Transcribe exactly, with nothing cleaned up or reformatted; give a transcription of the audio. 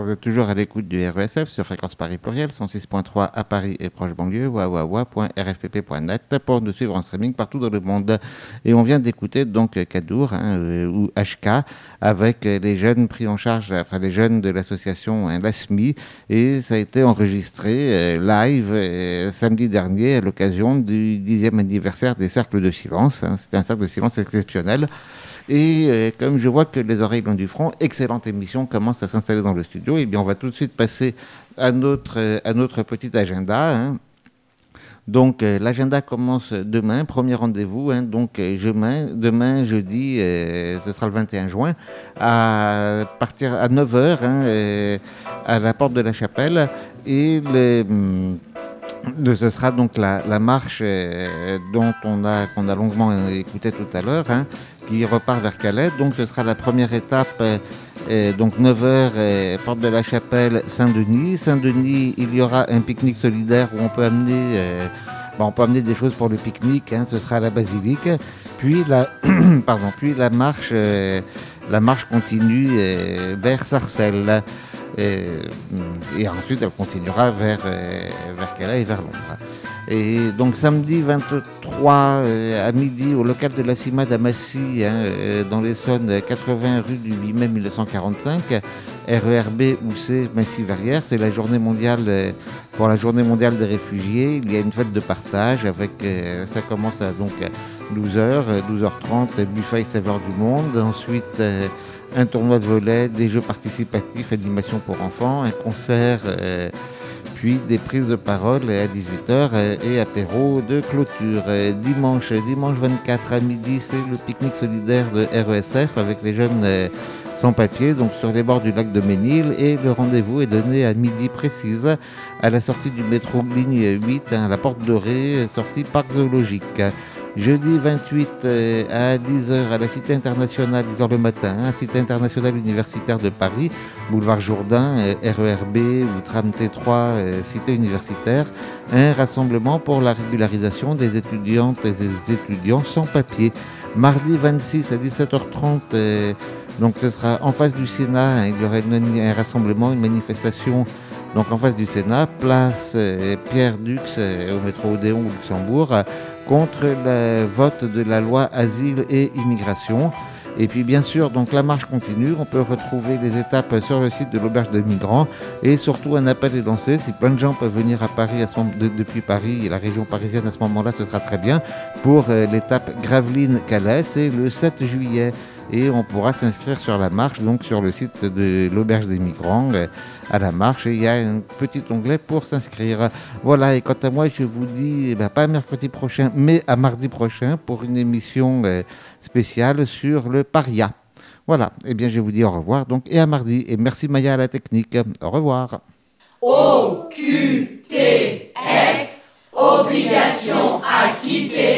Vous êtes toujours à l'écoute du R E S F sur Fréquence Paris Pluriel, cent six point trois à Paris et proche banlieue, wawawa point r f p p point net pour nous suivre en streaming partout dans le monde. Et on vient d'écouter donc Kadour hein, euh, ou H K avec les jeunes pris en charge, enfin les jeunes de l'association hein, l'A S M I, et ça a été enregistré euh, live euh, samedi dernier à l'occasion du dixième anniversaire des cercles de silence. Hein. C'était un cercle de silence exceptionnel. Et euh, comme je vois que les oreilles l'ont du front, excellente émission commence à s'installer dans le studio. Et bien, on va tout de suite passer à notre, euh, à notre petit agenda. Hein. Donc, euh, l'agenda commence demain, premier rendez-vous. Hein, donc, euh, demain, demain, jeudi, euh, ce sera le vingt et un juin, à partir à neuf heures, hein, euh, à la porte de la chapelle. Et le. Hum, ce sera donc la, la marche euh, dont on a, qu'on a longuement écouté tout à l'heure, hein, qui repart vers Calais. Donc ce sera la première étape, euh, euh, donc neuf heures, euh, porte de la Chapelle, Saint-Denis. Saint-Denis, il y aura un pique-nique solidaire où on peut amener, euh, bon, on peut amener des choses pour le pique-nique, hein, ce sera à la basilique. Puis la, pardon, puis la marche, euh, la marche continue euh, vers Sarcelles. Et, et ensuite, elle continuera vers, euh, vers Calais et vers Londres. Et donc, samedi vingt-trois euh, à midi, au local de la CIMAD à Massy, hein, euh, dans l'Essonne, quatre-vingts rue du huit mai mille neuf cent quarante-cinq, R E R B ou C, Massy-Verrières, c'est la journée mondiale, euh, pour la journée mondiale des réfugiés. Il y a une fête de partage avec, euh, ça commence à donc douze heures, douze heures trente, buffet et saveurs du monde. Ensuite, euh, un tournoi de volley, des jeux participatifs, animation pour enfants, un concert, euh, puis des prises de parole à dix-huit heures euh, et apéro de clôture. Euh, dimanche, dimanche vingt-quatre à midi, c'est le pique-nique solidaire de R E S F avec les jeunes euh, sans papier, donc sur les bords du lac de Ménil. Et le rendez-vous est donné à midi précise, à la sortie du métro ligne huit, hein, à la Porte Dorée, sortie Parc Zoologique. Jeudi vingt-huit euh, à dix heures à la Cité internationale, dix heures le matin, hein, Cité internationale universitaire de Paris, boulevard Jourdain, euh, R E R B ou tram T trois, euh, Cité universitaire, un rassemblement pour la régularisation des étudiantes et des étudiants sans papier. Mardi vingt-six à dix-sept heures trente, euh, donc ce sera en face du Sénat, hein, il y aura une, un rassemblement, une manifestation. Donc en face du Sénat, place euh, Pierre Dux euh, au métro Odéon au Luxembourg, euh, contre le vote de la loi Asile et Immigration. Et puis bien sûr, donc la marche continue. On peut retrouver les étapes sur le site de l'auberge des migrants. Et surtout, un appel est lancé. Si plein de gens peuvent venir à Paris à ce moment, de, depuis Paris et la région parisienne à ce moment-là, ce sera très bien. Pour euh, l'étape Gravelines-Calais, c'est le sept juillet. Et on pourra s'inscrire sur la marche, donc sur le site de l'auberge des migrants, euh, à la marche. Et il y a un petit onglet pour s'inscrire. Voilà, et quant à moi, je vous dis, eh ben, pas mercredi prochain, mais à mardi prochain, pour une émission euh, spéciale sur le paria. Voilà, et eh bien je vous dis au revoir, donc, et à mardi. Et merci Maya à la technique. Au revoir. O Q T F, obligation à quitter